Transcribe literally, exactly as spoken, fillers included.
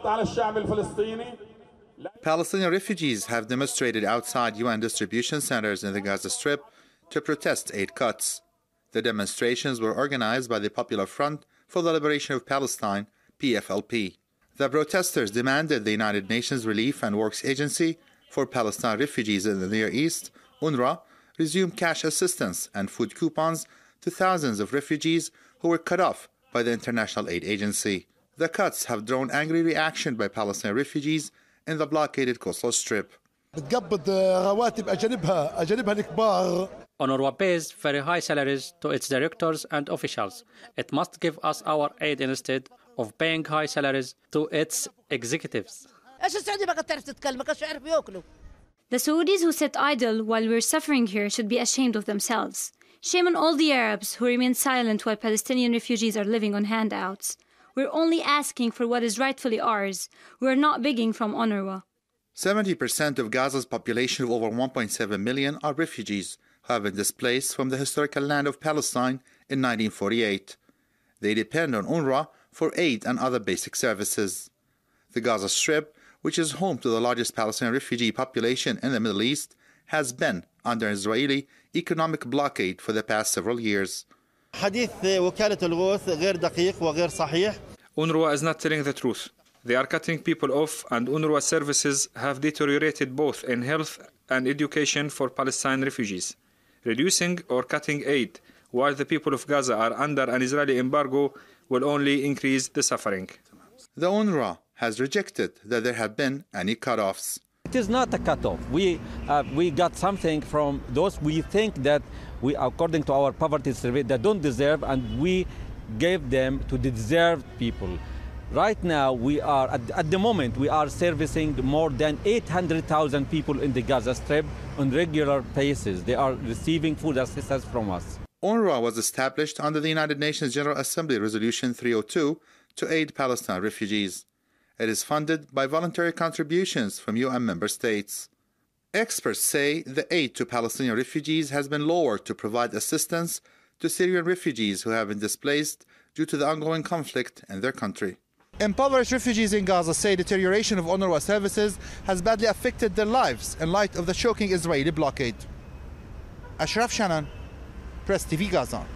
Palestinian refugees have demonstrated outside U N distribution centers in the Gaza Strip to protest aid cuts. The demonstrations were organized by the Popular Front for the Liberation of Palestine, P F L P. The protesters demanded the United Nations Relief and Works Agency for Palestine refugees in the Near East, UNRWA, resume cash assistance and food coupons to thousands of refugees who were cut off by the International Aid Agency. The cuts have drawn angry reaction by Palestinian refugees in the blockaded coastal strip. UNRWA pays very high salaries to its directors and officials. It must give us our aid instead of paying high salaries to its executives. The Saudis who sit idle while we're suffering here should be ashamed of themselves. Shame on all the Arabs who remain silent while Palestinian refugees are living on handouts. We're only asking for what is rightfully ours. We're not begging from UNRWA. seventy percent of Gaza's population of over one point seven million are refugees who have been displaced from the historical land of Palestine in nineteen forty-eight. They depend on UNRWA for aid and other basic services. The Gaza Strip, which is home to the largest Palestinian refugee population in the Middle East, has been under Israeli economic blockade for the past several years. UNRWA is not telling the truth. They are cutting people off, and UNRWA services have deteriorated both in health and education for Palestine refugees. Reducing or cutting aid while the people of Gaza are under an Israeli embargo will only increase the suffering. The UNRWA has rejected that there have been any cut-offs. It is not a cut-off. We, uh, we got something from those we think that, we, according to our poverty survey, that don't deserve, and we gave them to the deserved people. Right now, we are, at, at the moment, we are servicing more than eight hundred thousand people in the Gaza Strip on regular basis. They are receiving food assistance from us. UNRWA was established under the United Nations General Assembly Resolution three oh two to aid Palestine refugees. It is funded by voluntary contributions from U N member states. Experts say the aid to Palestinian refugees has been lowered to provide assistance to Syrian refugees who have been displaced due to the ongoing conflict in their country. Impoverished refugees in Gaza say deterioration of UNRWA services has badly affected their lives in light of the choking Israeli blockade. Ashraf Shannon, Press T V Gaza.